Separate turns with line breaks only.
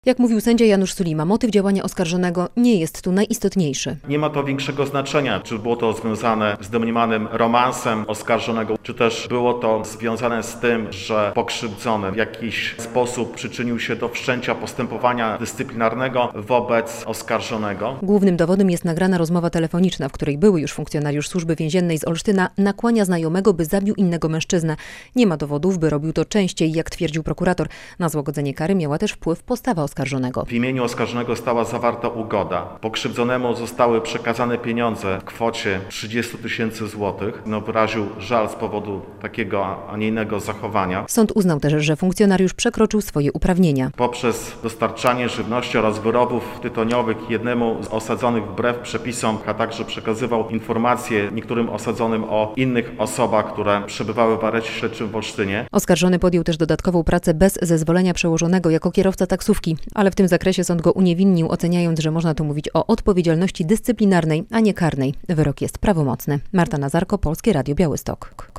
Jak mówił sędzia Janusz Sulima, motyw działania oskarżonego nie jest tu najistotniejszy.
Nie ma to większego znaczenia, czy było to związane z domniemanym romansem oskarżonego, czy też było to związane z tym, że pokrzywdzony w jakiś sposób przyczynił się do wszczęcia postępowania dyscyplinarnego wobec oskarżonego.
Głównym dowodem jest nagrana rozmowa telefoniczna, w której były już funkcjonariusz Służby Więziennej z Olsztyna nakłania znajomego, by zabił innego mężczyznę. Nie ma dowodów, by robił to częściej, jak twierdził prokurator. Na złagodzenie kary miała też wpływ postawa oskarżonego.
W imieniu oskarżonego została zawarta ugoda. Pokrzywdzonemu zostały przekazane pieniądze w kwocie 30 000 złotych. Wyraził żal z powodu takiego, a nie innego zachowania.
Sąd uznał też, że funkcjonariusz przekroczył swoje uprawnienia.
Poprzez dostarczanie żywności oraz wyrobów tytoniowych jednemu z osadzonych wbrew przepisom, a także przekazywał informacje niektórym osadzonym o innych osobach, które przebywały w areszcie śledczym w Olsztynie.
Oskarżony podjął też dodatkową pracę bez zezwolenia przełożonego jako kierowca taksówki, ale w tym zakresie sąd go uniewinnił, oceniając, że można tu mówić o odpowiedzialności dyscyplinarnej, a nie karnej. Wyrok jest prawomocny. Marta Nazarko, Polskie Radio Białystok.